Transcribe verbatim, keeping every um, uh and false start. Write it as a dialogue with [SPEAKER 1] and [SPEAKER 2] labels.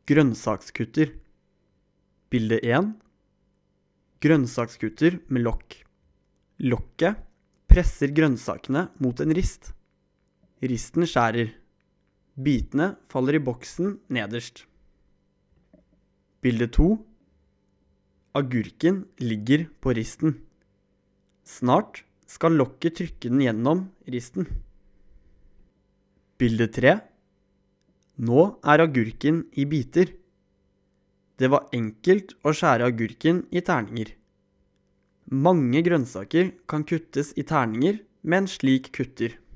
[SPEAKER 1] Grønnsakskutter. Bilde en. Grønnsakskutter med lokk. Lokket presser grønnsakene mot en rist. Risten skjærer. Bitene faller i boksen nederst. Bilde to. Agurken ligger på risten. Snart skal lokket trykke den gjennom risten. Bilde tre. Nå er agurken i biter. Det var enkelt å skjære agurken i terninger. Mange grønnsaker kan kuttes i terninger med en slik kutter.